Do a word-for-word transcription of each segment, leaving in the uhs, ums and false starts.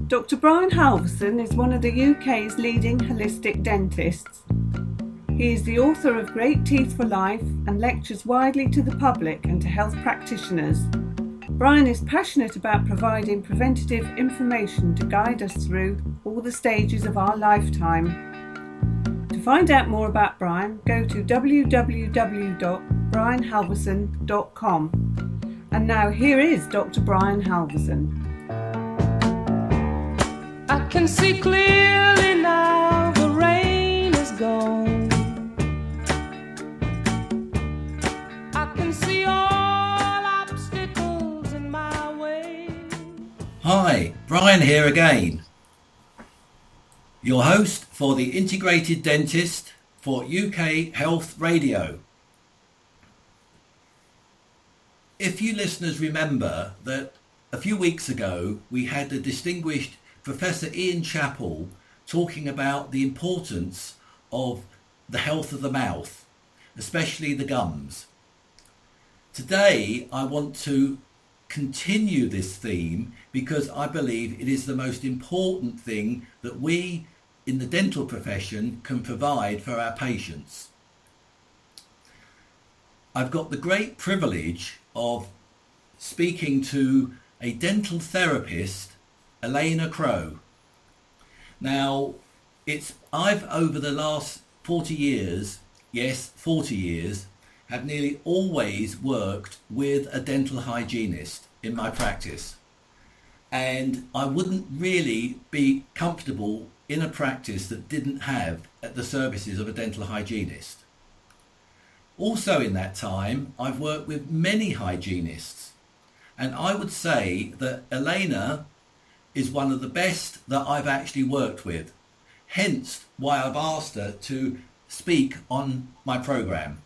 Doctor Brian Halverson is one of the U K's leading holistic dentists. He is the author of Great Teeth for Life and lectures widely to the public and to health practitioners. Brian is passionate about providing preventative information to guide us through all the stages of our lifetime. To find out more about Brian, go to w w w dot brian halverson dot com. And now here is Doctor Brian Halverson. I can see clearly now, the rain is gone. I can see all obstacles in my way. Hi, Brian here again. Your host for the Integrated Dentist for U K Health Radio. If you listeners remember that a few weeks ago we had the distinguished Professor Ian Chappell talking about the importance of the health of the mouth, especially the gums. Today I want to continue this theme because I believe it is the most important thing that we in the dental profession can provide for our patients. I've got the great privilege of speaking to a dental therapist, Elena Crow. Now, it's I've over the last forty years, yes, forty years, have nearly always worked with a dental hygienist in my practice. And I wouldn't really be comfortable in a practice that didn't have the services of a dental hygienist. Also in that time, I've worked with many hygienists. And I would say that Elena is one of the best that I've actually worked with. Hence why I've asked her to speak on my programme.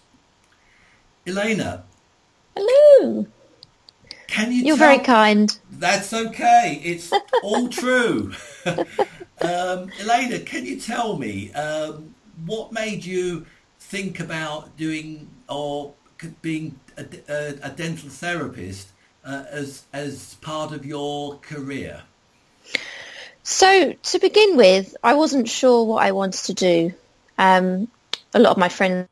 Elena. Hello. Can you You're tell... very kind. That's okay. It's all true. um, Elena, can you tell me um, what made you think about doing or being a, a, a dental therapist Uh, as as part of your career? So to begin with, I wasn't sure what I wanted to do. Um, a lot of my friends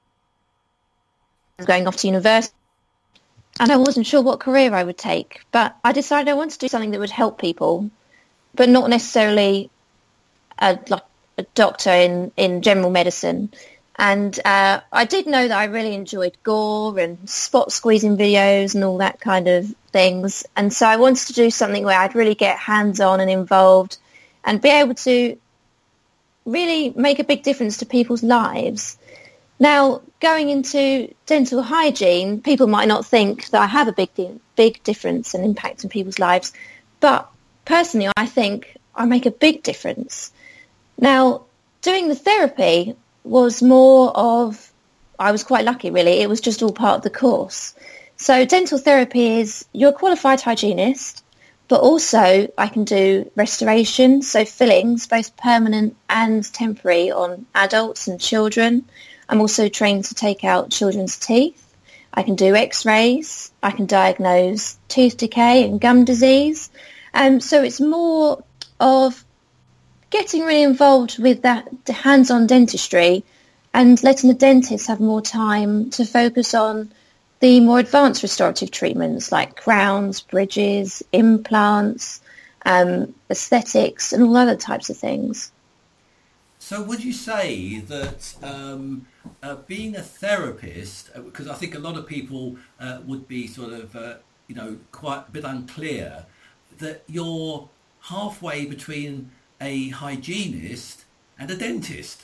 were going off to university and I wasn't sure what career I would take, but I decided I wanted to do something that would help people, but not necessarily a, like a doctor in, in general medicine. And uh, I did know that I really enjoyed gore and spot squeezing videos and all that kind of things. And so I wanted to do something where I'd really get hands-on and involved and be able to really make a big difference to people's lives. Now, going into dental hygiene, people might not think that I have a big, big difference and impact on people's lives. But personally, I think I make a big difference. Now, doing the therapy was more of, I was quite lucky really, it was just all part of the course. So dental therapy is, you're a qualified hygienist, but also I can do restoration, so fillings, both permanent and temporary on adults and children. I'm also trained to take out children's teeth. I can do x-rays, I can diagnose tooth decay and gum disease. Um, so it's more of getting really involved with that hands-on dentistry and letting the dentist have more time to focus on the more advanced restorative treatments like crowns, bridges, implants, um, aesthetics and all other types of things. So would you say that um, uh, being a therapist, because I think a lot of people uh, would be sort of, uh, you know, quite a bit unclear, that you're halfway between a hygienist and a dentist?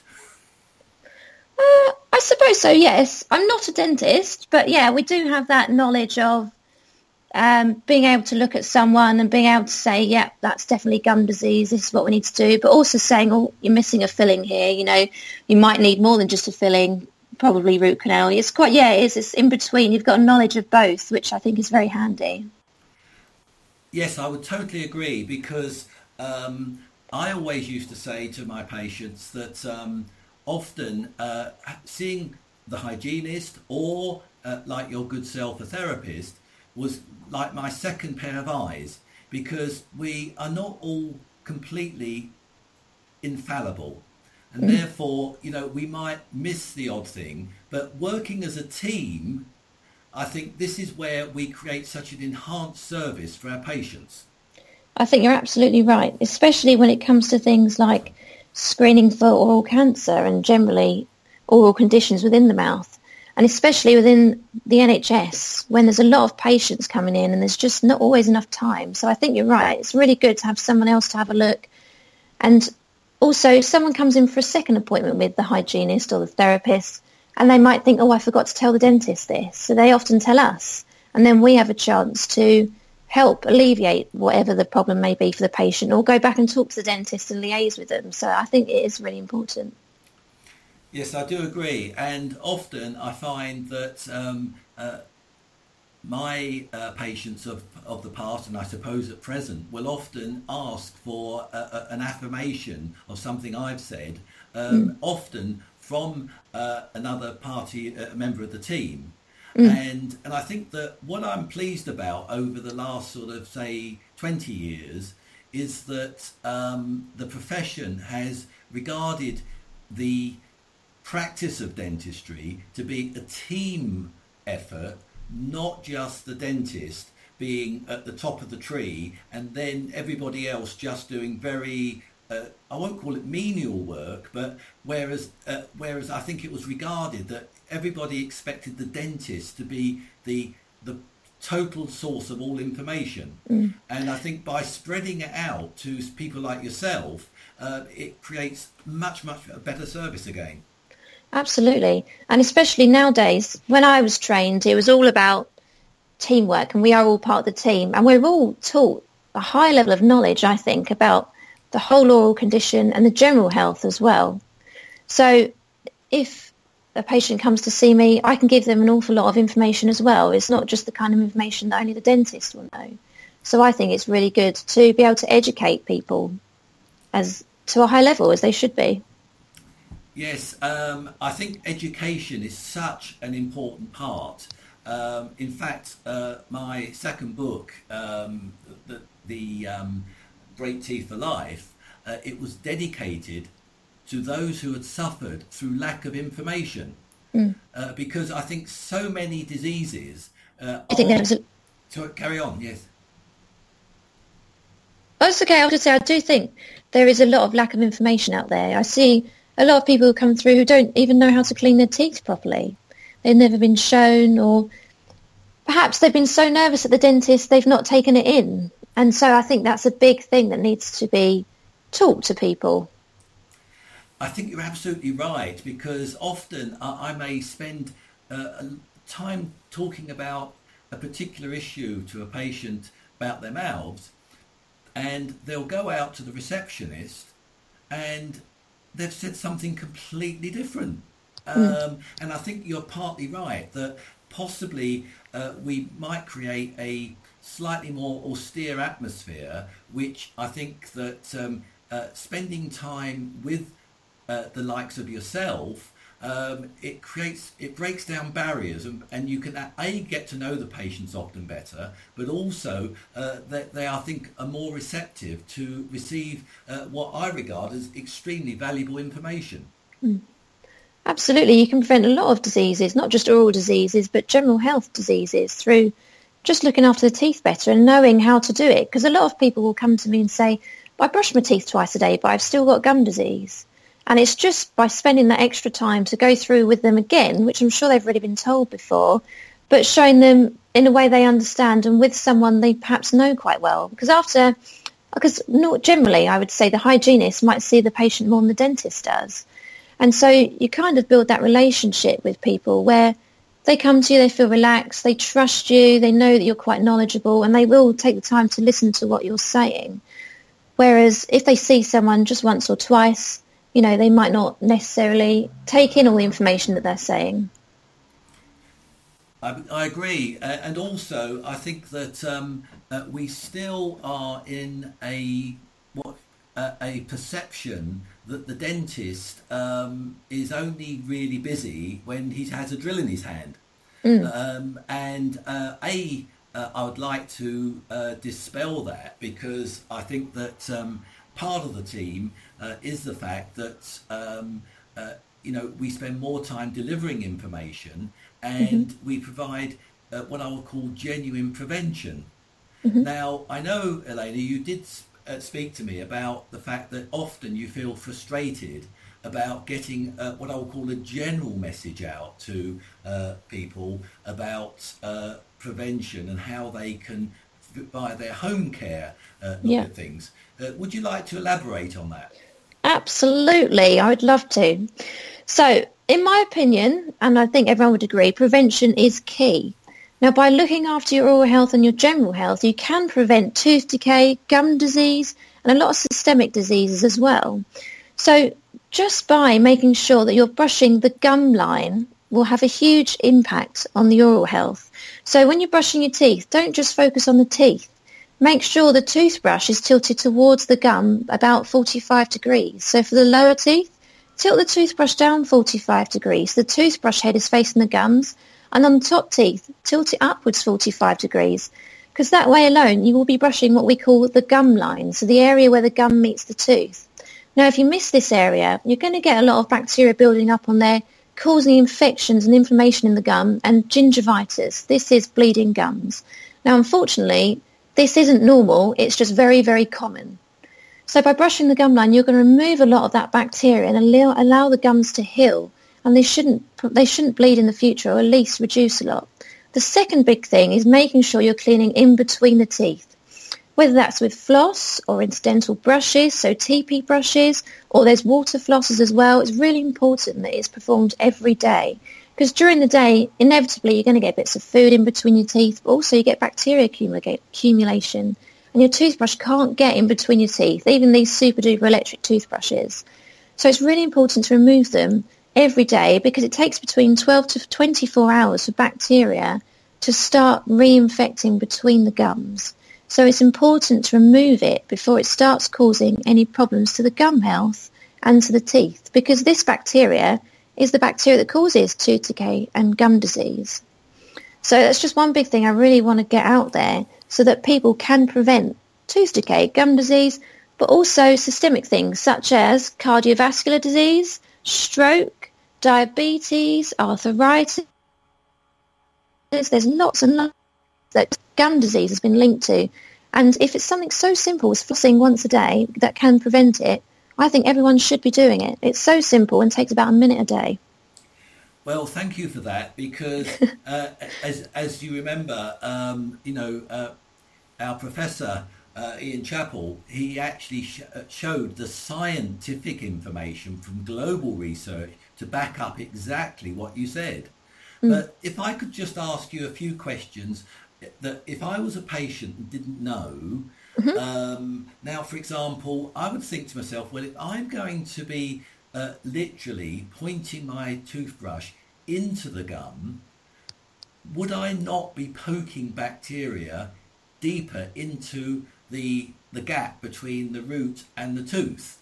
Uh, I suppose so, yes. I'm not a dentist, but yeah, we do have that knowledge of um, being able to look at someone and being able to say, yeah, that's definitely gum disease, this is what we need to do, but also saying, oh, you're missing a filling here, you know, you might need more than just a filling, probably root canal. It's quite, yeah, it is, it's in between. You've got a knowledge of both, which I think is very handy. Yes, I would totally agree, because um, I always used to say to my patients that um, often uh, seeing the hygienist or uh, like your good self, a therapist, was like my second pair of eyes, because we are not all completely infallible. And Mm. therefore, you know, we might miss the odd thing, but working as a team, I think this is where we create such an enhanced service for our patients. I think you're absolutely right, especially when it comes to things like screening for oral cancer and generally oral conditions within the mouth, and especially within the N H S when there's a lot of patients coming in and there's just not always enough time. So I think you're right. It's really good to have someone else to have a look. And also, if someone comes in for a second appointment with the hygienist or the therapist, and they might think, oh, I forgot to tell the dentist this. So they often tell us, and then we have a chance to help alleviate whatever the problem may be for the patient, or go back and talk to the dentist and liaise with them. So I think it is really important. Yes, I do agree. And often I find that um, uh, my uh, patients of, of the past, and I suppose at present, will often ask for a, a, an affirmation of something I've said, um, mm. often from uh, another party, a member of the team. Mm. And and I think that what I'm pleased about over the last sort of, say, twenty years is that um, the profession has regarded the practice of dentistry to be a team effort, not just the dentist being at the top of the tree and then everybody else just doing very, uh, I won't call it menial work, but whereas uh, whereas I think it was regarded that everybody expected the dentist to be the the total source of all information. Mm. And I think by spreading it out to people like yourself, uh, it creates much, much a better service again. Absolutely. And especially nowadays, when I was trained, it was all about teamwork, and we are all part of the team. And we're all taught a high level of knowledge, I think, about the whole oral condition and the general health as well. So if a patient comes to see me, I can give them an awful lot of information as well. It's not just the kind of information that only the dentist will know. So I think it's really good to be able to educate people as to a high level as they should be. Yes, um, I think education is such an important part. Um, in fact, uh, my second book, um, the, the um, Great Teeth for Life, uh, it was dedicated to those who had suffered through lack of information. Mm. Uh, because I think so many diseases... Uh, I think there's a... To carry on, yes. That's okay. I was going to say, I do think there is a lot of lack of information out there. I see a lot of people who come through who don't even know how to clean their teeth properly. They've never been shown, or perhaps they've been so nervous at the dentist they've not taken it in. And so I think that's a big thing that needs to be taught to people. I think you're absolutely right, because often I, I may spend uh, time talking about a particular issue to a patient about their mouths, and they'll go out to the receptionist and they've said something completely different. Um, mm. And I think you're partly right that possibly uh, we might create a slightly more austere atmosphere, which I think that um, uh, spending time with uh, the likes of yourself, um, it creates, it breaks down barriers, and, and you can A, get to know the patients often better, but also uh, that they, I think, are more receptive to receive uh, what I regard as extremely valuable information. Mm. Absolutely. You can prevent a lot of diseases, not just oral diseases, but general health diseases through just looking after the teeth better and knowing how to do it. Because a lot of people will come to me and say, I brush my teeth twice a day, but I've still got gum disease. And it's just by spending that extra time to go through with them again, which I'm sure they've already been told before, but showing them in a way they understand and with someone they perhaps know quite well. Because after, because not generally, I would say the hygienist might see the patient more than the dentist does. And so you kind of build that relationship with people where they come to you, they feel relaxed, they trust you, they know that you're quite knowledgeable, and they will take the time to listen to what you're saying. Whereas if they see someone just once or twice, you know, they might not necessarily take in all the information that they're saying. I, I agree. Uh, and also, I think that um, uh, we still are in a what uh, a perception that the dentist um, is only really busy when he has a drill in his hand. Mm. Um, and uh, A, uh, I would like to uh, dispel that, because I think that um, part of the team uh, is the fact that um, uh, you know, we spend more time delivering information, and mm-hmm. we provide uh, what I would call genuine prevention. Mm-hmm. Now, I know, Elena, you did uh, speak to me about the fact that often you feel frustrated about getting uh, what I would call a general message out to uh, people about uh, prevention and how they can, via their home care, uh, look yeah. at things. Uh, would you like to elaborate on that? Absolutely, I would love to. So, in my opinion, and I think everyone would agree, prevention is key. Now, by looking after your oral health and your general health, you can prevent tooth decay, gum disease, and a lot of systemic diseases as well. So, just by making sure that you're brushing the gum line will have a huge impact on the oral health. So, when you're brushing your teeth, don't just focus on the teeth. Make sure the toothbrush is tilted towards the gum about forty-five degrees. So for the lower teeth, tilt the toothbrush down forty-five degrees. The toothbrush head is facing the gums. And on the top teeth, tilt it upwards forty-five degrees. Because that way alone, you will be brushing what we call the gum line, so the area where the gum meets the tooth. Now, if you miss this area, you're going to get a lot of bacteria building up on there, causing infections and inflammation in the gum and gingivitis. This is bleeding gums. Now, unfortunately, this isn't normal, it's just very, very common. So by brushing the gum line, you're going to remove a lot of that bacteria and allow, allow the gums to heal, and they shouldn't, they shouldn't bleed in the future, or at least reduce a lot. The second big thing is making sure you're cleaning in between the teeth, whether that's with floss or incidental brushes, so T P brushes, or there's water flosses as well. It's really important that it's performed every day. Because during the day, inevitably, you're going to get bits of food in between your teeth, but also you get bacteria accumulation. And your toothbrush can't get in between your teeth, even these super-duper electric toothbrushes. So it's really important to remove them every day, because it takes between twelve to twenty-four hours for bacteria to start reinfecting between the gums. So it's important to remove it before it starts causing any problems to the gum health and to the teeth, because this bacteria is the bacteria that causes tooth decay and gum disease. So that's just one big thing I really want to get out there, so that people can prevent tooth decay, gum disease, but also systemic things such as cardiovascular disease, stroke, diabetes, arthritis. There's lots and lots that gum disease has been linked to. And if it's something so simple as flossing once a day that can prevent it, I think everyone should be doing it. It's so simple and takes about a minute a day. Well, thank you for that, because uh, as as you remember, um, you know, uh, our professor, uh, Ian Chappell, he actually sh- showed the scientific information from global research to back up exactly what you said. Mm. But if I could just ask you a few questions that if I was a patient and didn't know, mm-hmm. um, now, for example, I would think to myself, well, if I'm going to be uh, literally pointing my toothbrush into the gum, would I not be poking bacteria deeper into the the gap between the root and the tooth?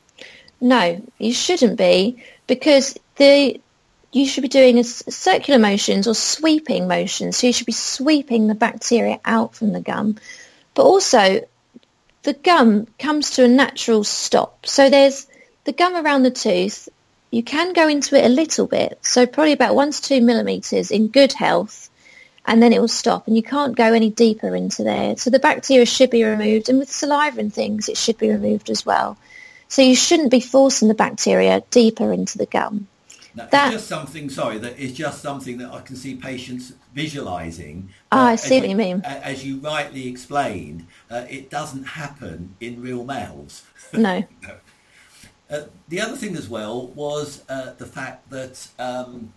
No, you shouldn't be, because the you should be doing a circular motions or sweeping motions. So you should be sweeping the bacteria out from the gum. But also, the gum comes to a natural stop. So there's the gum around the tooth. You can go into it a little bit, so probably about one to two millimetres in good health, and then it will stop, and you can't go any deeper into there. So the bacteria should be removed, and with saliva and things, it should be removed as well. So you shouldn't be forcing the bacteria deeper into the gum. Now, that, it's just something, sorry, that is just something that I can see patients visualising. Oh, uh, I see what you, you mean. As you rightly explained, uh, it doesn't happen in real mouths. No. No. Uh, the other thing as well was uh, the fact that um,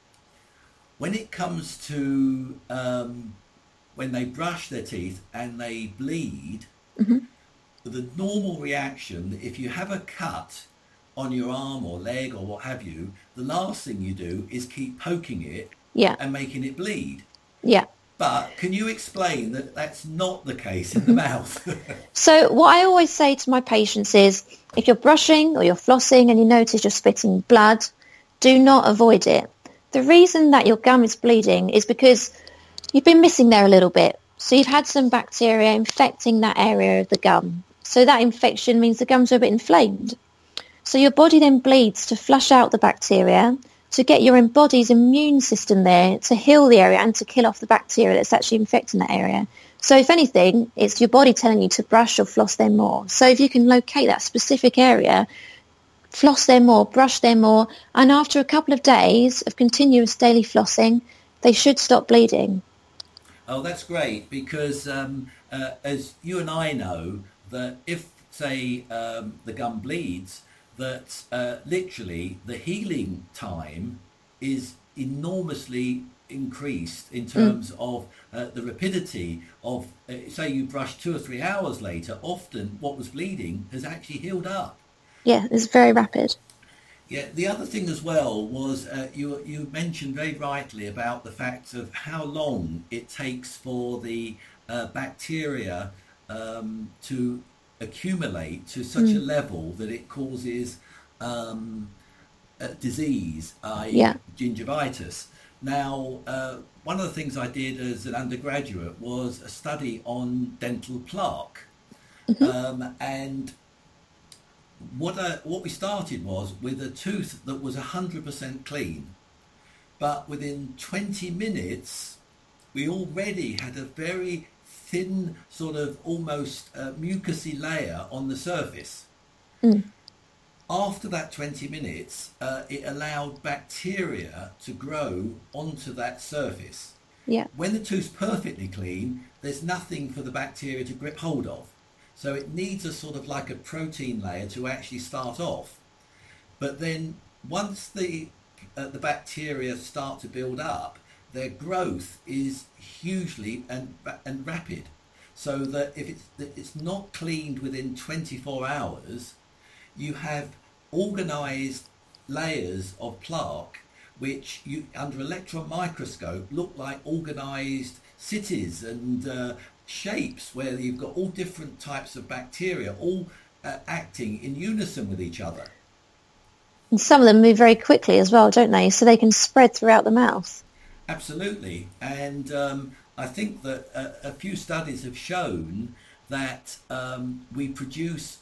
when it comes to um, when they brush their teeth and they bleed, mm-hmm. the normal reaction, if you have a cut on your arm or leg or what have you, the last thing you do is keep poking it yeah. and making it bleed. Yeah. But can you explain that that's not the case in the mouth? So what I always say to my patients is, if you're brushing or you're flossing and you notice you're spitting blood, do not avoid it. The reason that your gum is bleeding is because you've been missing there a little bit. So you've had some bacteria infecting that area of the gum. So that infection means the gums are a bit inflamed. So your body then bleeds to flush out the bacteria, to get your body's immune system there to heal the area and to kill off the bacteria that's actually infecting that area. So if anything, it's your body telling you to brush or floss there more. So if you can locate that specific area, floss there more, brush there more, and after a couple of days of continuous daily flossing, they should stop bleeding. Oh, that's great, because um, uh, as you and I know, that if, say, um, the gum bleeds, that uh, literally the healing time is enormously increased in terms mm. of uh, the rapidity of, uh, say you brush two or three hours later, often what was bleeding has actually healed up. Yeah, it's very rapid. Yeah, the other thing as well was uh, you you mentioned very rightly about the fact of how long it takes for the uh, bacteria um, to accumulate to such mm. a level that it causes um, a disease, that is yeah. gingivitis. Now, uh, one of the things I did as an undergraduate was a study on dental plaque. Mm-hmm. Um, and what I, what we started was with a tooth that was one hundred percent clean. But within twenty minutes, we already had a very thin, sort of almost uh, mucousy layer on the surface. Mm. After that twenty minutes, uh, it allowed bacteria to grow onto that surface. Yeah. When the tooth's perfectly clean, there's nothing for the bacteria to grip hold of. So it needs a sort of like a protein layer to actually start off. But then once the uh, the bacteria start to build up, their growth is hugely and and rapid. So that if it's, if it's not cleaned within twenty-four hours, you have organized layers of plaque which you under electron microscope look like organized cities and uh, shapes where you've got all different types of bacteria all uh, acting in unison with each other. And some of them move very quickly as well, don't they? So they can spread throughout the mouth. Absolutely. And um, I think that a, a few studies have shown that um, we produce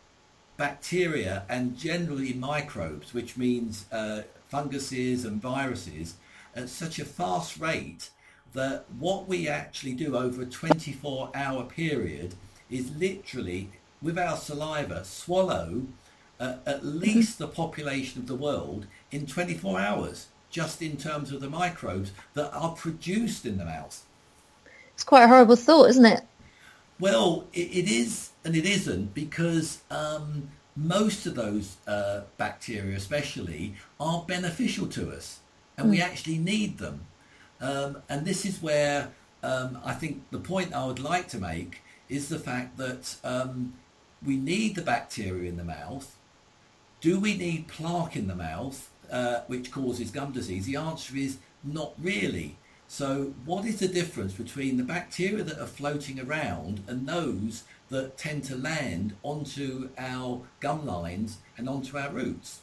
bacteria and generally microbes, which means uh, funguses and viruses, at such a fast rate that what we actually do over a twenty-four hour period is literally, with our saliva, swallow uh, at least the population of the world in twenty-four hours, just in terms of the microbes that are produced in the mouth. It's quite a horrible thought, isn't it? Well, it, it is and it isn't, because um, most of those uh, bacteria especially are beneficial to us, and mm. we actually need them. Um, and this is where um, I think the point I would like to make is the fact that um, we need the bacteria in the mouth. Do we need plaque in the mouth, uh, which causes gum disease? The answer is not really. So what is the difference between the bacteria that are floating around and those that tend to land onto our gum lines and onto our roots?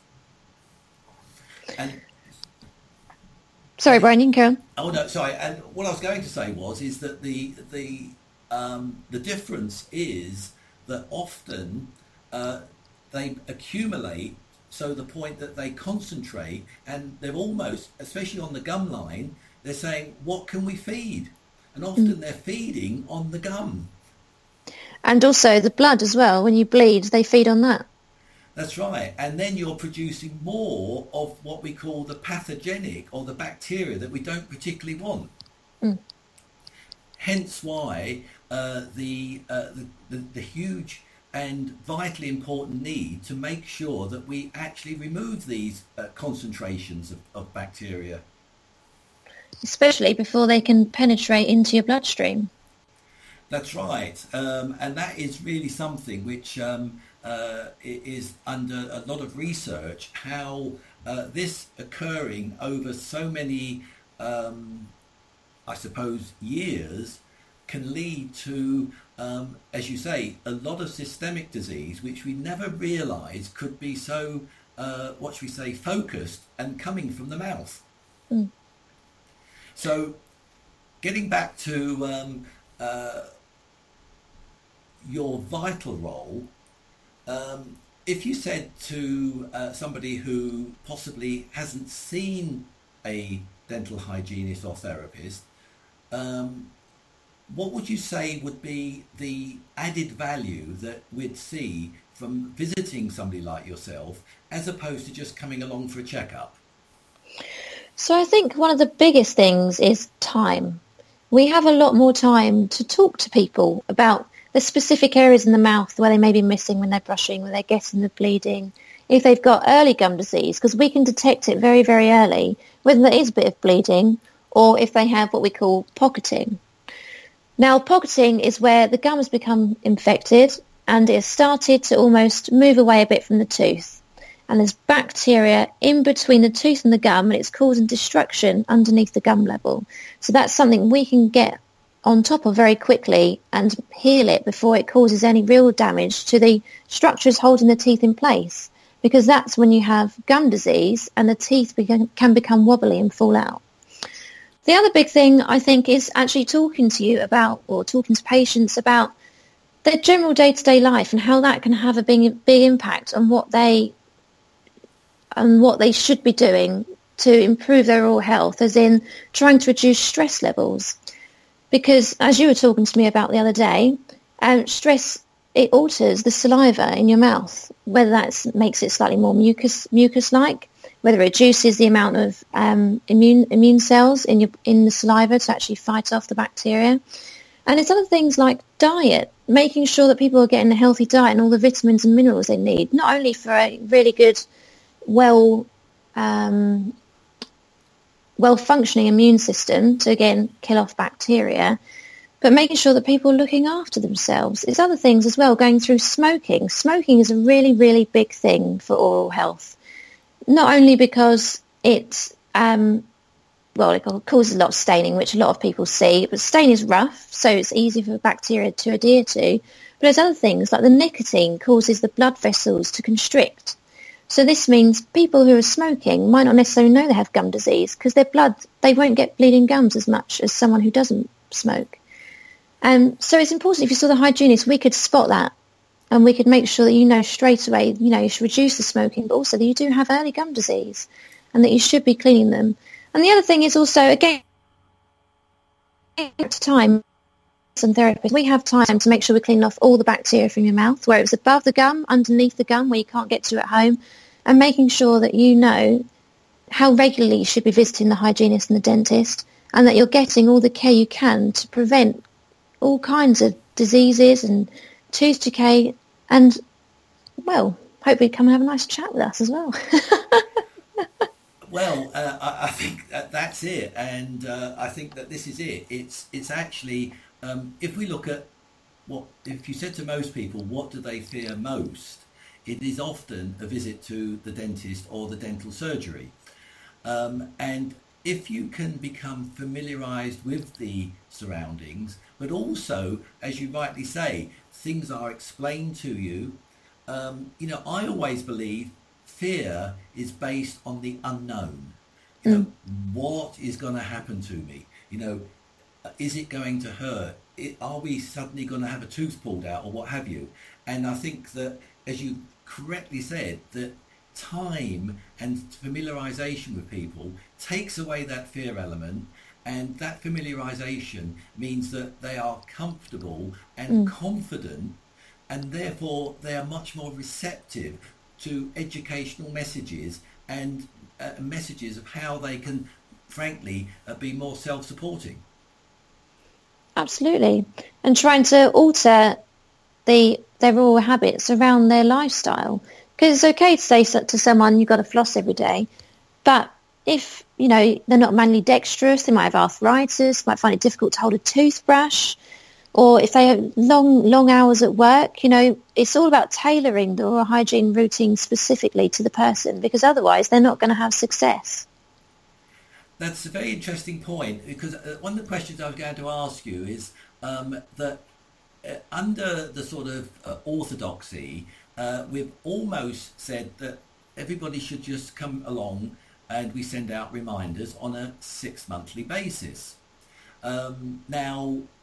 And sorry, Brian, you can carry on. Oh no, sorry. And what I was going to say was is that the the um, the difference is that often uh, they accumulate, so the point that they concentrate, and they're almost, especially on the gum line, they're saying, what can we feed? And often mm. they're feeding on the gum. And also the blood as well. When you bleed, they feed on that. That's right. And then you're producing more of what we call the pathogenic, or the bacteria that we don't particularly want. Mm. Hence why uh, the, uh, the, the the huge and vitally important need to make sure that we actually remove these uh, concentrations of, of bacteria. Especially before they can penetrate into your bloodstream. That's right. Um, and that is really something which um, uh, is under a lot of research, how uh, this occurring over so many, um, I suppose, years can lead to, um, as you say, a lot of systemic disease, which we never realised could be so, uh, what should we say, focused and coming from the mouth. Mm. So getting back to um, uh, your vital role. Um, if you said to uh, somebody who possibly hasn't seen a dental hygienist or therapist, um, what would you say would be the added value that we'd see from visiting somebody like yourself as opposed to just coming along for a checkup? So I think one of the biggest things is time. We have a lot more time to talk to people about the specific areas in the mouth where they may be missing when they're brushing, where they're getting the bleeding, if they've got early gum disease, because we can detect it very, very early, whether there is a bit of bleeding or if they have what we call pocketing. Now, pocketing is where the gum has become infected and it has started to almost move away a bit from the tooth. And there's bacteria in between the tooth and the gum, and it's causing destruction underneath the gum level. So that's something we can get on top of very quickly and heal it before it causes any real damage to the structures holding the teeth in place, because that's when you have gum disease and the teeth beca- can become wobbly and fall out. The other big thing, I think, is actually talking to you about, or talking to patients about their general day-to-day life and how that can have a big, big impact on what they and what they should be doing to improve their oral health, as in trying to reduce stress levels. Because as you were talking to me about the other day, um, stress, it alters the saliva in your mouth, whether that makes it slightly more mucus, mucus-like, whether it reduces the amount of um, immune immune cells in your in the saliva to actually fight off the bacteria. And it's other things like diet, making sure that people are getting a healthy diet and all the vitamins and minerals they need, not only for a really good, well um, well-functioning immune system to, again, kill off bacteria, but making sure that people are looking after themselves. It's other things as well, going through smoking. Smoking is a really, really big thing for oral health, not only because it, um, well, it causes a lot of staining, which a lot of people see, but stain is rough, so it's easy for bacteria to adhere to, but there's other things, like the nicotine causes the blood vessels to constrict. So this means people who are smoking might not necessarily know they have gum disease because their blood, they won't get bleeding gums as much as someone who doesn't smoke. Um, so it's important, if you saw the hygienist, we could spot that and we could make sure that you know straight away, you know, you should reduce the smoking, but also that you do have early gum disease and that you should be cleaning them. And the other thing is also, again, at time, and therapists, we have time to make sure we're cleaning off all the bacteria from your mouth, where it's above the gum, underneath the gum, where you can't get to at home, and making sure that you know how regularly you should be visiting the hygienist and the dentist, and that you're getting all the care you can to prevent all kinds of diseases and tooth decay, and, well, hopefully come and have a nice chat with us as well. Well, uh, I, I think that that's it, and uh, I think that this is it. It's it's actually, um, if we look at what, if you said to most people, what do they fear most? It is often a visit to the dentist or the dental surgery. Um, and if you can become familiarised with the surroundings, but also, as you rightly say, things are explained to you. Um, you know, I always believe fear is based on the unknown. You know, mm. what is going to happen to me? You know, is it going to hurt? It, are we suddenly going to have a tooth pulled out or what have you? And I think that, as you correctly said, that time and familiarisation with people takes away that fear element, and that familiarisation means that they are comfortable and mm. confident, and therefore they are much more receptive to educational messages and uh, messages of how they can, frankly, uh, be more self-supporting. Absolutely. And trying to alter the their oral habits around their lifestyle. Because it's okay to say to someone, you've got to floss every day, but if, you know, they're not manually dexterous, they might have arthritis, might find it difficult to hold a toothbrush, or if they have long, long hours at work, you know, it's all about tailoring the oral hygiene routine specifically to the person, because otherwise they're not going to have success. That's a very interesting point, because one of the questions I was going to ask you is um, that uh, under the sort of uh, orthodoxy, uh, we've almost said that everybody should just come along and we send out reminders on a six monthly basis. Um, now,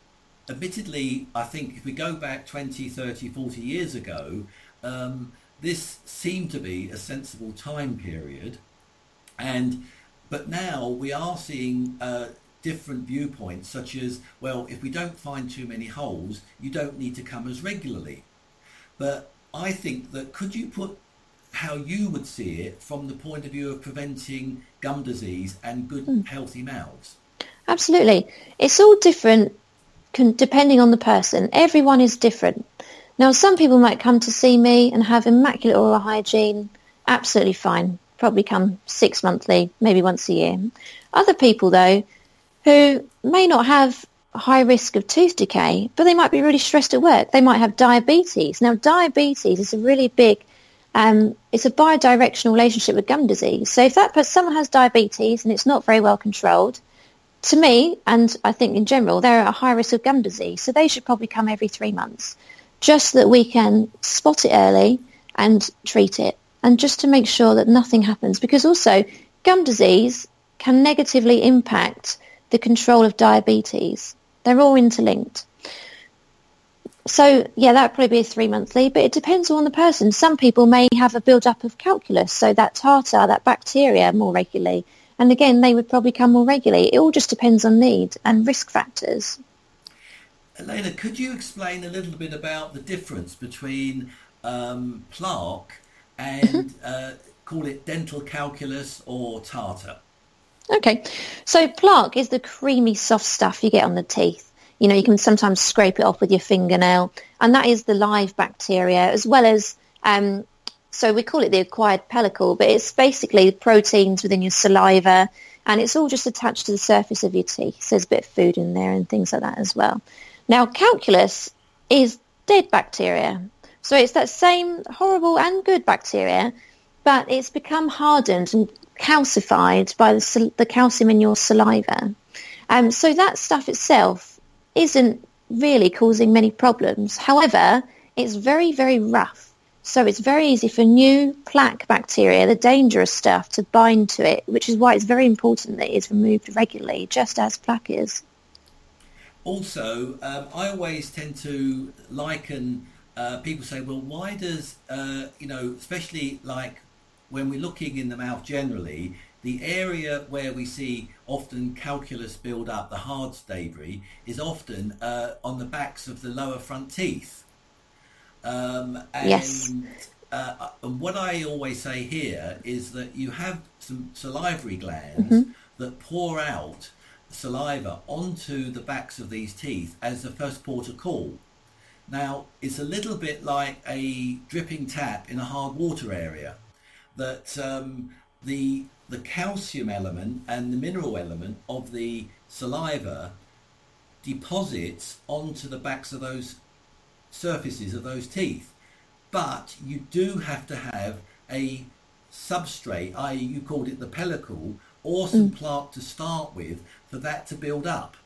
admittedly, I think if we go back twenty, thirty, forty years ago, um, this seemed to be a sensible time period. And but now we are seeing uh, different viewpoints, such as, well, if we don't find too many holes, you don't need to come as regularly. But I think that, could you put how you would see it from the point of view of preventing gum disease and good mm. healthy mouths? Absolutely. It's all different can, depending on the person. Everyone is different. Now, some people might come to see me and have immaculate oral hygiene, absolutely fine, probably come six monthly, maybe once a year. Other people, though, who may not have a high risk of tooth decay, but they might be really stressed at work. They might have diabetes. Now, diabetes is a really big, um, it's a bidirectional relationship with gum disease. So if that person, someone has diabetes and it's not very well controlled, to me, and I think in general, they're at a high risk of gum disease. So they should probably come every three months, just so that we can spot it early and treat it, and just to make sure that nothing happens. Because also, gum disease can negatively impact the control of diabetes. They're all interlinked. So, yeah, that would probably be a three monthly, but it depends on the person. Some people may have a build-up of calculus, so that tartar, that bacteria, more regularly. And again, they would probably come more regularly. It all just depends on need and risk factors. Elena, could you explain a little bit about the difference between um, plaque and uh, call it dental calculus or tartar? Okay, so plaque is the creamy soft stuff you get on the teeth. You know, you can sometimes scrape it off with your fingernail, and that is the live bacteria, as well as, um, so we call it the acquired pellicle, but it's basically proteins within your saliva, and it's all just attached to the surface of your teeth. So there's a bit of food in there and things like that as well. Now, calculus is dead bacteria. So it's that same horrible and good bacteria, but it's become hardened and calcified by the, the calcium in your saliva. Um, so that stuff itself isn't really causing many problems. However, it's very, very rough. So it's very easy for new plaque bacteria, the dangerous stuff, to bind to it, which is why it's very important that it is removed regularly, just as plaque is. Also, um, I always tend to liken, uh, people say, well, why does, uh, you know, especially like when we're looking in the mouth generally, the area where we see often calculus build up, the hard debris, is often uh, on the backs of the lower front teeth. Um, and, yes. uh, and what I always say here is that you have some salivary glands mm-hmm. that pour out saliva onto the backs of these teeth as the first port of call. Now, it's a little bit like a dripping tap in a hard water area, that um, the the calcium element and the mineral element of the saliva deposits onto the backs of those surfaces of those teeth. But you do have to have a substrate, that is you called it the pellicle, or some mm. plaque to start with for that to build up.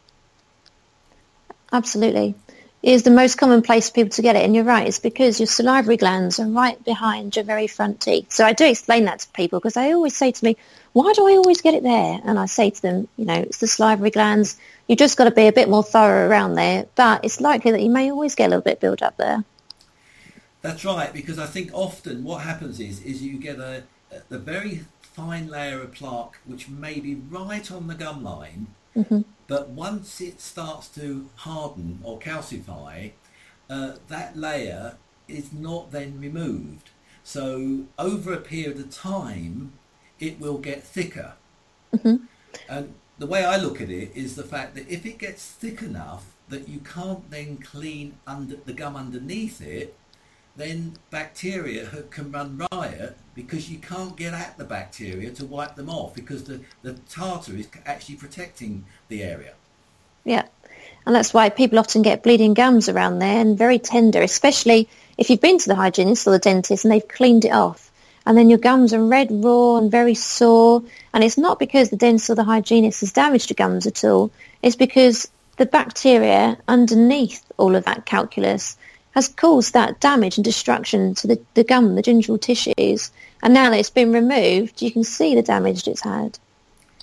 Absolutely. It is the most common place for people to get it, and you're right, it's because your salivary glands are right behind your very front teeth. So I do explain that to people, because they always say to me, why do I always get it there? And I say to them, you know, it's the salivary glands. You've just got to be a bit more thorough around there, but it's likely that you may always get a little bit built up there. That's right, because I think often what happens is is you get a, a very fine layer of plaque which may be right on the gum line, mm-hmm. but once it starts to harden or calcify, uh, that layer is not then removed. So over a period of time, it will get thicker. Mm-hmm. And the way I look at it is the fact that if it gets thick enough that you can't then clean under the gum underneath it, then bacteria can run riot, because you can't get at the bacteria to wipe them off, because the, the tartar is actually protecting the area. Yeah, and that's why people often get bleeding gums around there, and very tender, especially if you've been to the hygienist or the dentist and they've cleaned it off. And then your gums are red, raw and very sore. And it's not because the dentist or the hygienist has damaged your gums at all. It's because the bacteria underneath all of that calculus has caused that damage and destruction to the, the gum, the gingival tissues. And now that it's been removed, you can see the damage it's had.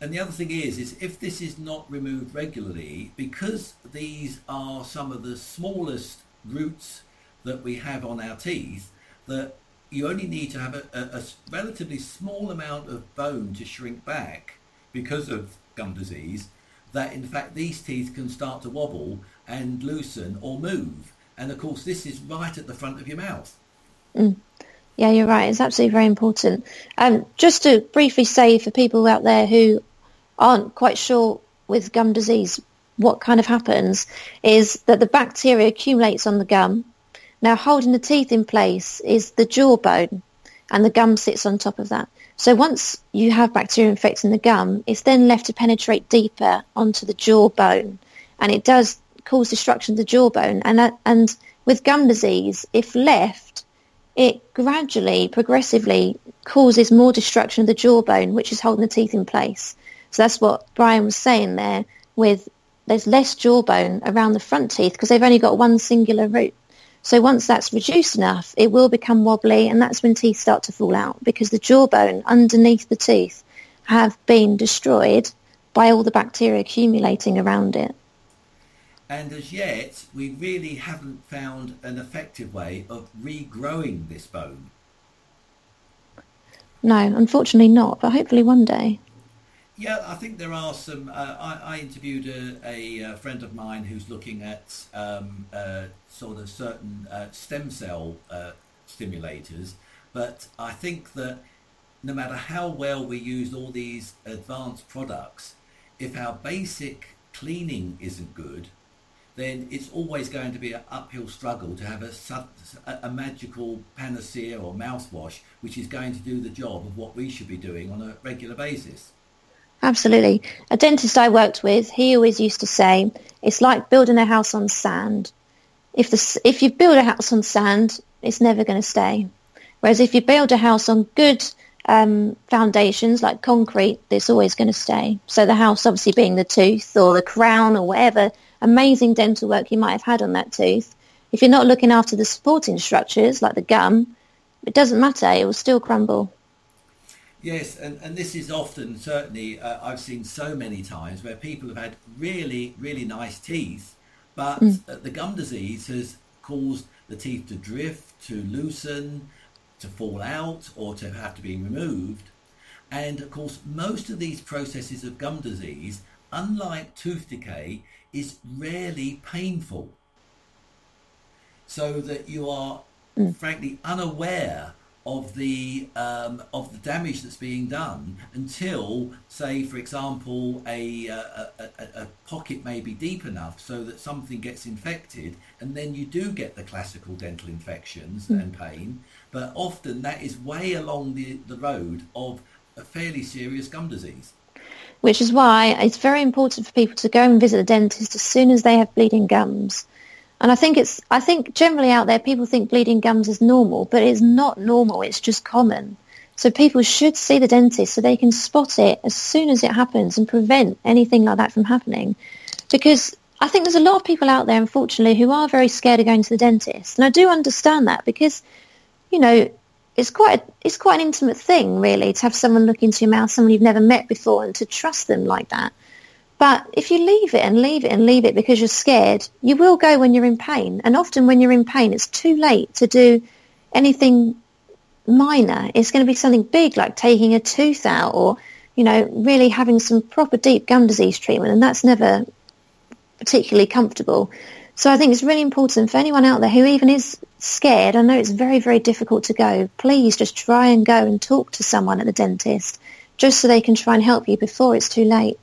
And the other thing is, is if this is not removed regularly, because these are some of the smallest roots that we have on our teeth, that you only need to have a, a, a relatively small amount of bone to shrink back because of gum disease, that in fact these teeth can start to wobble and loosen or move. And of course this is right at the front of your mouth. Mm. Yeah, you're right. It's absolutely very important. Um, just to briefly say for people out there who aren't quite sure with gum disease what kind of happens, is that the bacteria accumulates on the gum. Now, holding the teeth in place is the jawbone, and the gum sits on top of that. So once you have bacteria infecting the gum, it's then left to penetrate deeper onto the jawbone, and it does cause destruction of the jawbone. And that, and with gum disease, if left, it gradually, progressively causes more destruction of the jawbone, which is holding the teeth in place. So that's what Brian was saying there, with there's less jawbone around the front teeth because they've only got one singular root. So once that's reduced enough, it will become wobbly, and that's when teeth start to fall out, because the jawbone underneath the teeth have been destroyed by all the bacteria accumulating around it. And as yet, we really haven't found an effective way of regrowing this bone. No, unfortunately not, but hopefully one day. Yeah, I think there are some. Uh, I, I interviewed a, a, a friend of mine who's looking at um, uh, sort of certain uh, stem cell uh, stimulators, but I think that no matter how well we use all these advanced products, if our basic cleaning isn't good, then it's always going to be an uphill struggle to have a, a, a magical panacea or mouthwash which is going to do the job of what we should be doing on a regular basis. Absolutely. A dentist I worked with, he always used to say, it's like building a house on sand. If the, if you build a house on sand, it's never going to stay. Whereas if you build a house on good um, foundations, like concrete, it's always going to stay. So the house obviously being the tooth or the crown or whatever amazing dental work you might have had on that tooth, if you're not looking after the supporting structures, like the gum, it doesn't matter, it will still crumble. Yes, and, and this is often, certainly, uh, I've seen so many times where people have had really, really nice teeth, but mm. uh, the gum disease has caused the teeth to drift, to loosen, to fall out, or to have to be removed. And of course, most of these processes of gum disease, unlike tooth decay, is rarely painful. So that you are, mm. frankly, unaware of the um, of the damage that's being done until, say, for example, a, a, a, a pocket may be deep enough so that something gets infected, and then you do get the classical dental infections mm. and pain. But often that is way along the, the road of a fairly serious gum disease. Which is why it's very important for people to go and visit a dentist as soon as they have bleeding gums. And I think it's, I think generally out there people think bleeding gums is normal, but it's not normal, it's just common. So people should see the dentist so they can spot it as soon as it happens and prevent anything like that from happening. Because I think there's a lot of people out there, unfortunately, who are very scared of going to the dentist. And I do understand that because, you know, it's quite, a, it's quite an intimate thing, really, to have someone look into your mouth, someone you've never met before, and to trust them like that. But if you leave it and leave it and leave it because you're scared, you will go when you're in pain. And often when you're in pain, it's too late to do anything minor. It's going to be something big like taking a tooth out or, you know, really having some proper deep gum disease treatment. And that's never particularly comfortable. So I think it's really important for anyone out there who even is scared. I know it's very, very difficult to go. Please just try and go and talk to someone at the dentist just so they can try and help you before it's too late.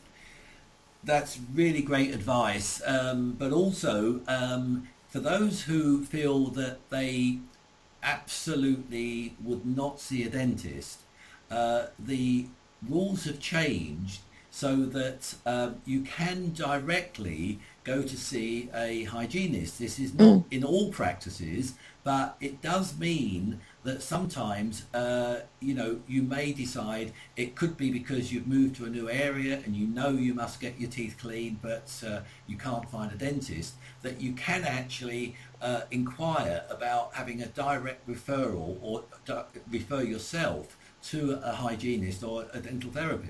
That's really great advice. Um, but also, um, for those who feel that they absolutely would not see a dentist, uh, the rules have changed so that uh, you can directly go to see a hygienist. This is not mm. in all practices, but it does mean that sometimes, uh, you know, you may decide it could be because you've moved to a new area and you know you must get your teeth cleaned, but uh, you can't find a dentist, that you can actually uh, inquire about having a direct referral or di- refer yourself to a hygienist or a dental therapist.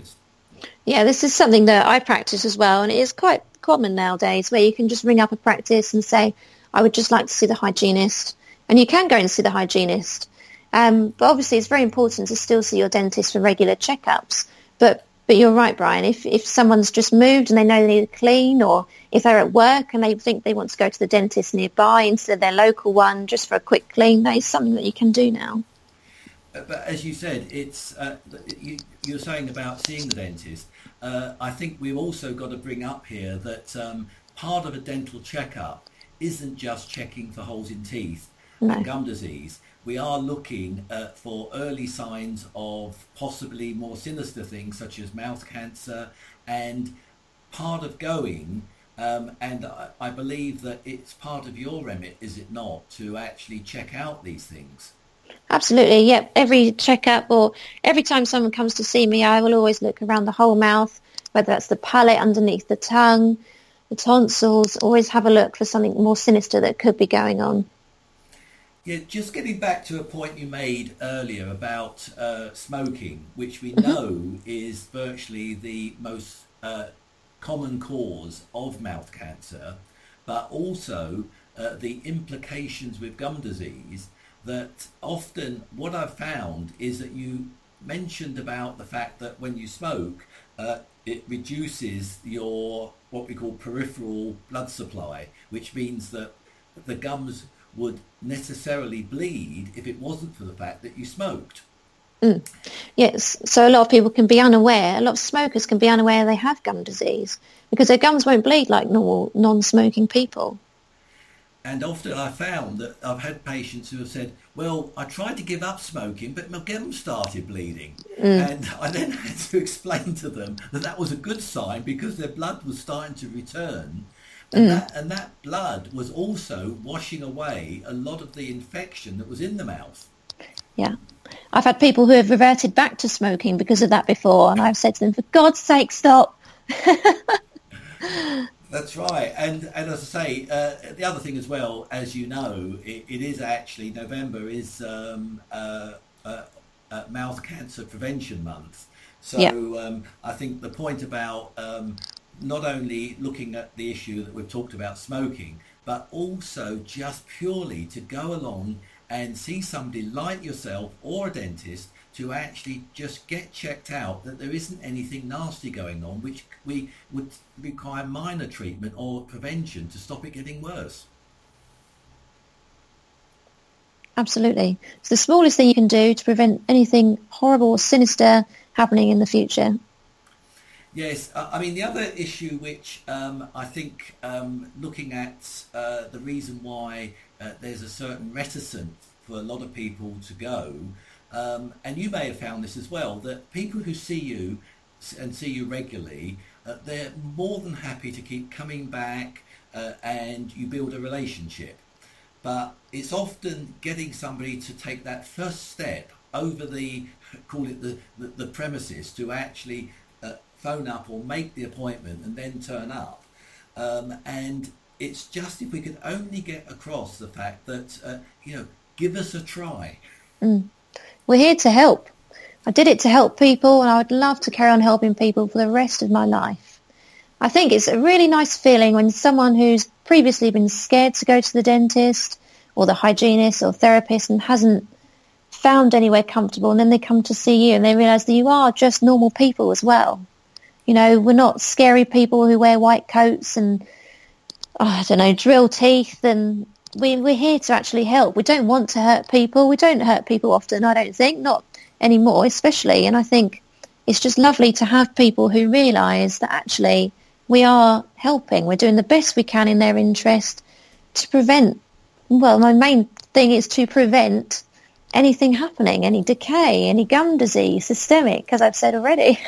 Yeah, this is something that I practice as well, and it is quite common nowadays where you can just ring up a practice and say, I would just like to see the hygienist. And you can go and see the hygienist. Um, but obviously it's very important to still see your dentist for regular checkups. But but you're right, Brian, if, if someone's just moved and they know they need to clean, or if they're at work and they think they want to go to the dentist nearby instead of their local one just for a quick clean, that is something that you can do now. But as you said, it's uh, you, you're saying about seeing the dentist. Uh, I think we've also got to bring up here that um, part of a dental checkup isn't just checking for holes in teeth No. and gum disease. We are looking uh, for early signs of possibly more sinister things such as mouth cancer, and part of going, um, and I, I believe that it's part of your remit, is it not, to actually check out these things? Absolutely, yep. Every checkup or every time someone comes to see me, I will always look around the whole mouth, whether that's the palate, underneath the tongue, the tonsils, always have a look for something more sinister that could be going on. Yeah, just getting back to a point you made earlier about uh, smoking, which we know is virtually the most uh, common cause of mouth cancer, but also uh, the implications with gum disease, that often what I've found is that you mentioned about the fact that when you smoke, uh, it reduces your what we call peripheral blood supply, which means that the gums would necessarily bleed if it wasn't for the fact that you smoked. Mm. Yes, so a lot of people can be unaware, a lot of smokers can be unaware they have gum disease because their gums won't bleed like normal non-smoking people. And often I found that I've had patients who have said, well, I tried to give up smoking, but my gums started bleeding. Mm. And I then had to explain to them that that was a good sign because their blood was starting to return. And, mm. that, and that blood was also washing away a lot of the infection that was in the mouth. Yeah. I've had people who have reverted back to smoking because of that before, and I've said to them, for God's sake, stop. That's right. And, and as I say, uh, the other thing as well, as you know, it, it is actually, November is um, uh, uh, uh, Mouth Cancer Prevention Month. So yeah. um, I think the point about um, not only looking at the issue that we've talked about, smoking, but also just purely to go along and see somebody like yourself or a dentist to actually just get checked out that there isn't anything nasty going on, which we would require minor treatment or prevention to stop it getting worse. Absolutely. It's the smallest thing you can do to prevent anything horrible or sinister happening in the future. Yes, uh, I mean, the other issue which um, I think um, looking at uh, the reason why uh, there's a certain reticence for a lot of people to go, um, and you may have found this as well, that people who see you and see you regularly, uh, they're more than happy to keep coming back uh, and you build a relationship. But it's often getting somebody to take that first step over the, call it the, the, the premises, to actually uh, phone up or make the appointment and then turn up. Um, and it's just if we could only get across the fact that, uh, you know, give us a try. Mm. We're here to help. I did it to help people, and I would love to carry on helping people for the rest of my life. I think it's a really nice feeling when someone who's previously been scared to go to the dentist or the hygienist or therapist and hasn't found anywhere comfortable, and then they come to see you and they realise that you are just normal people as well. You know, we're not scary people who wear white coats and, oh, I don't know, drill teeth, and we, we're here to actually help. We don't want to hurt people. We don't hurt people often, I don't think, not anymore especially. And I think it's just lovely to have people who realise that actually we are helping. We're doing the best we can in their interest to prevent, well, my main thing is to prevent anything happening, any decay, any gum disease, systemic, as I've said already.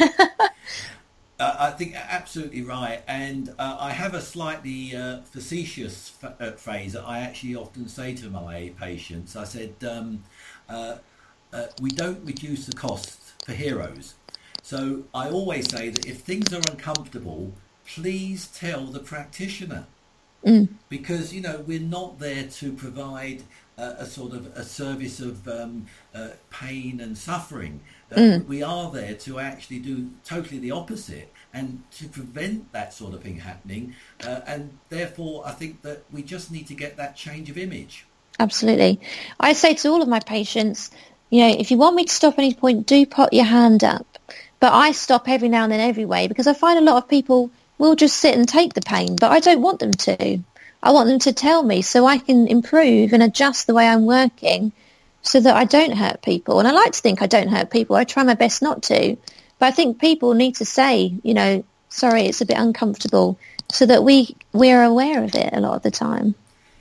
Uh, I think absolutely right, and uh, I have a slightly uh, facetious f- uh, phrase that I actually often say to my patients. I said, um, uh, uh, we don't reduce the costs for heroes. So I always say that if things are uncomfortable, please tell the practitioner. Mm. Because, you know, we're not there to provide a, a sort of a service of um, uh, pain and suffering. Uh, Mm. We are there to actually do totally the opposite and to prevent that sort of thing happening. Uh, and therefore, I think that we just need to get that change of image. Absolutely. I say to all of my patients, you know, if you want me to stop at any point, do put your hand up. But I stop every now and then anyway, because I find a lot of people will just sit and take the pain, but I don't want them to. I want them to tell me so I can improve and adjust the way I'm working so that I don't hurt people. And I like to think I don't hurt people. I try my best not to. But I think people need to say, you know, sorry, it's a bit uncomfortable, so that we, we're aware of it a lot of the time.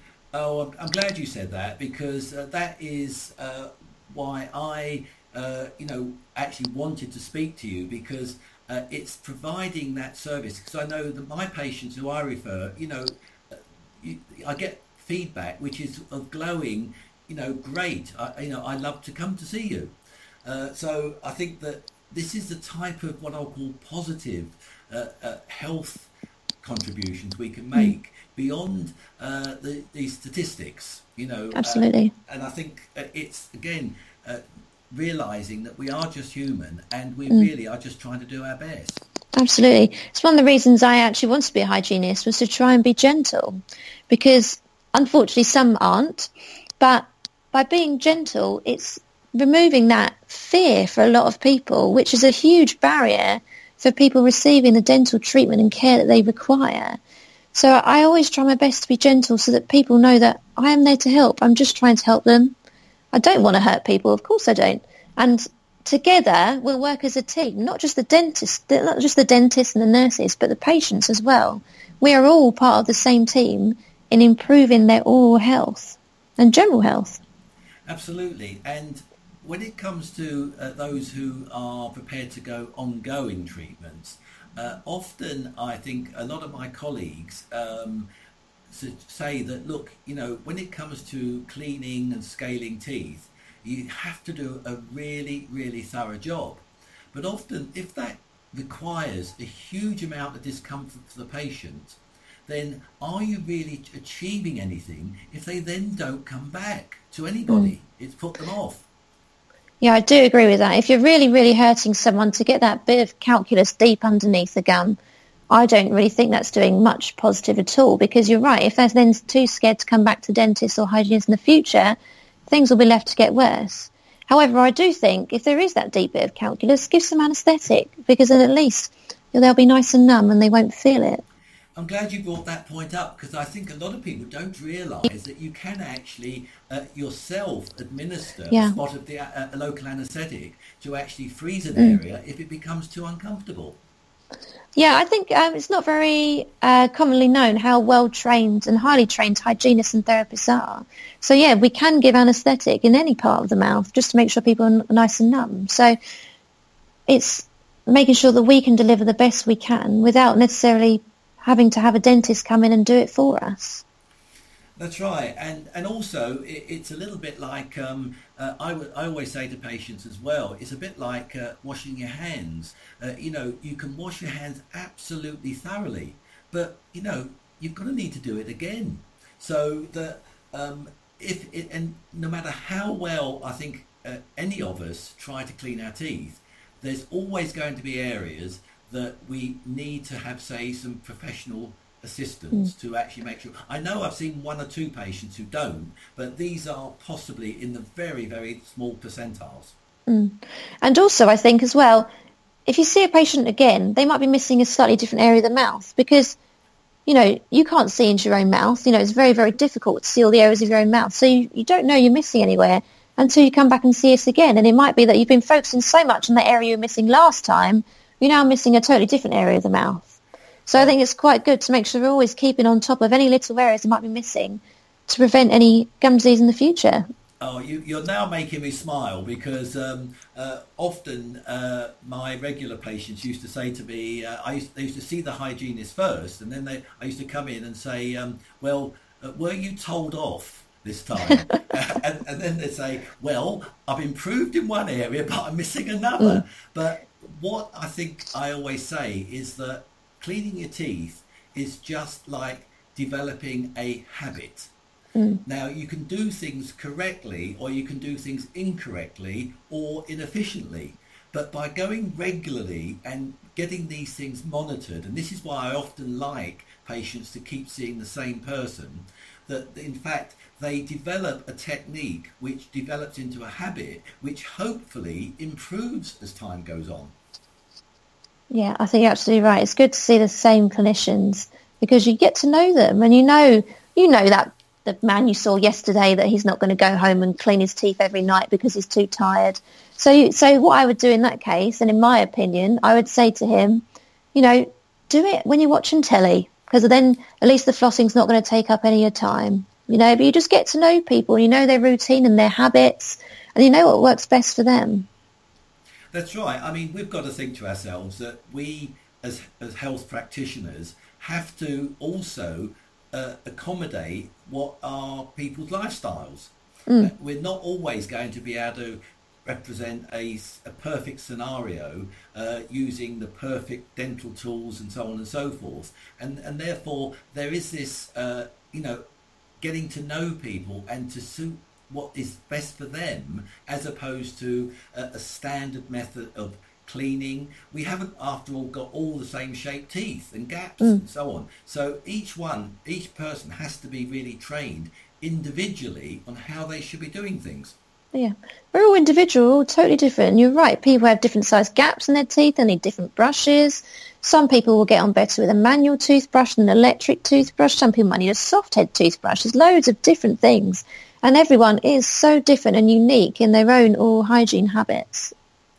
Oh, I'm, I'm glad you said that, because uh, that is uh, why I, uh, you know, actually wanted to speak to you, because uh, it's providing that service. Because I know that my patients who I refer, you know, uh, you, I get feedback which is of glowing, you know, great. I, you know, I love to come to see you. Uh, so I think that this is the type of what I'll call positive uh, uh, health contributions we can make. Mm. Beyond uh, the, the statistics, you know. Absolutely. Uh, and I think uh, it's, again, uh, realising that we are just human and we Mm. really are just trying to do our best. Absolutely. It's one of the reasons I actually wanted to be a hygienist, was to try and be gentle, because unfortunately some aren't. But by being gentle, it's removing that fear for a lot of people, which is a huge barrier for people receiving the dental treatment and care that they require. So I always try my best to be gentle so that people know that I am there to help. I'm just trying to help them. I don't want to hurt people. Of course I don't. And together we'll work as a team, not just the dentist, not just the dentists and the nurses, but the patients as well. We are all part of the same team in improving their oral health and general health. Absolutely. And when it comes to uh, those who are prepared to go ongoing treatments, uh, often I think a lot of my colleagues um, say that, look, you know, when it comes to cleaning and scaling teeth, you have to do a really, really thorough job. But often, if that requires a huge amount of discomfort for the patient, then are you really achieving anything if they then don't come back to anybody? Mm. It's put them off. Yeah, I do agree with that. If you're really, really hurting someone, to get that bit of calculus deep underneath the gum, I don't really think that's doing much positive at all, because you're right. If they're then too scared to come back to dentists or hygienists in the future, things will be left to get worse. However, I do think if there is that deep bit of calculus, give some anaesthetic, because then at least they'll be nice and numb and they won't feel it. I'm glad you brought that point up, because I think a lot of people don't realise that you can actually uh, yourself administer Yeah. a spot of the uh, a local anaesthetic to actually freeze an Mm. area if it becomes too uncomfortable. Yeah, I think um, it's not very uh, commonly known how well-trained and highly trained hygienists and therapists are. So, yeah, we can give anaesthetic in any part of the mouth just to make sure people are n- nice and numb. So it's making sure that we can deliver the best we can without necessarily having to have a dentist come in and do it for us. That's right, and and also it, it's a little bit like um, uh, I, w- I always say to patients as well. It's a bit like uh, washing your hands. Uh, you know, you can wash your hands absolutely thoroughly, but you know you're going to need to do it again. So that um, if it, and no matter how well I think uh, any of us try to clean our teeth, there's always going to be areas that we need to have, say, some professional assistance mm. to actually make sure. I know I've seen one or two patients who don't, but these are possibly in the very, very small percentiles. Mm. And also, I think as well, if you see a patient again, they might be missing a slightly different area of the mouth, because, you know, you can't see into your own mouth. You know, it's very, very difficult to see all the areas of your own mouth. So you, you don't know you're missing anywhere until you come back and see us again. And it might be that you've been focusing so much on the area you were missing last time, you're now missing a totally different area of the mouth. So I think it's quite good to make sure we're always keeping on top of any little areas that might be missing to prevent any gum disease in the future. Oh, you, you're now making me smile, because um, uh, often uh, my regular patients used to say to me, uh, I used, they used to see the hygienist first, and then they, I used to come in and say, um, well, uh, were you told off this time? uh, and, and then they say, well, I've improved in one area, but I'm missing another. Mm. But what I think I always say is that cleaning your teeth is just like developing a habit. Mm. Now, you can do things correctly or you can do things incorrectly or inefficiently. But by going regularly and getting these things monitored, and this is why I often like patients to keep seeing the same person, that in fact they develop a technique which develops into a habit which hopefully improves as time goes on. Yeah, I think you're absolutely right. It's good to see the same clinicians because you get to know them, and you know, you know that the man you saw yesterday, that he's not going to go home and clean his teeth every night because he's too tired. So, so what I would do in that case, and in my opinion, I would say to him, you know, do it when you're watching telly, because then at least the flossing's not going to take up any of your time, you know. But you just get to know people, you know their routine and their habits, and you know what works best for them. That's right. I mean, we've got to think to ourselves that we, as as health practitioners, have to also uh, accommodate what are people's lifestyles. Mm. We're not always going to be able to represent a, a perfect scenario uh, using the perfect dental tools and so on and so forth. And, and therefore, there is this, uh, you know, getting to know people and to suit what is best for them, as opposed to a, a standard method of cleaning. We haven't, after all, got all the same shaped teeth and gaps Mm. and so on. So each one, each person has to be really trained individually on how they should be doing things. Yeah, we're all individual, totally different. You're right, people have different sized gaps in their teeth, they need different brushes. Some people will get on better with a manual toothbrush than an electric toothbrush. Some people might need a soft head toothbrush. There's loads of different things, and everyone is so different and unique in their own oral hygiene habits.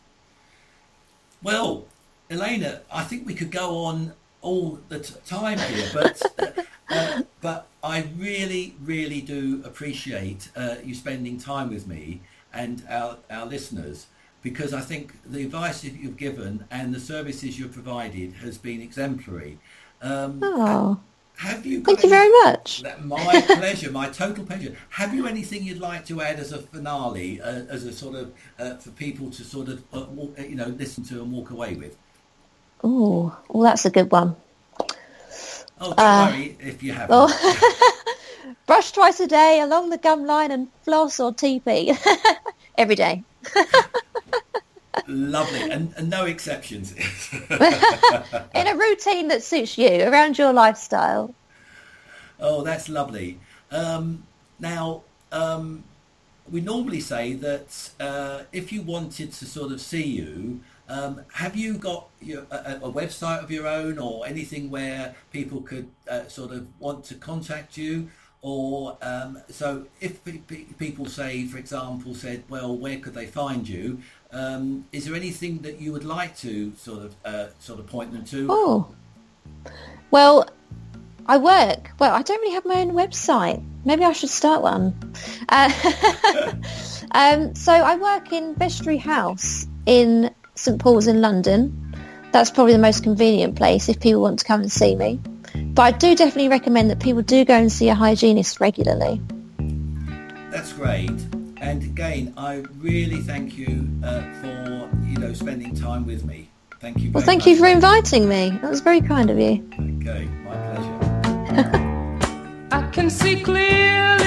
Well, Elena, I think we could go on all the t- time here, but uh, uh, but I really, really do appreciate uh, you spending time with me and our, our listeners, because I think the advice that you've given and the services you've provided has been exemplary. Um, Oh, have you got thank you any- very much. That- My pleasure, my total pleasure. Have you anything you'd like to add as a finale, uh, as a sort of, uh, for people to sort of, uh, walk, you know, listen to and walk away with? Oh, well, that's a good one. Oh, don't Uh, worry if you haven't. Oh. Brush twice a day along the gum line and floss or T P every day. Lovely, and, and no exceptions. In a routine that suits you, around your lifestyle. Oh, that's lovely. Um, now, um, we normally say that uh, if you wanted to sort of see you, um, have you got your, a, a website of your own or anything where people could uh, sort of want to contact you? Or um, so if pe- pe- people say, for example, said, well, where could they find you? Um, is there anything that you would like to sort of uh, sort of point them to? Oh, well, I work. Well, I don't really have my own website. Maybe I should start one. Uh, um, so I work in Vestry House in St Paul's in London. That's probably the most convenient place if people want to come and see me. But I do definitely recommend that people do go and see a hygienist regularly. That's great. And again, I really thank you uh, for, you know, spending time with me. Thank you very Well, thank much. you for inviting me. That was very kind of you. Okay, my pleasure. I can see clearly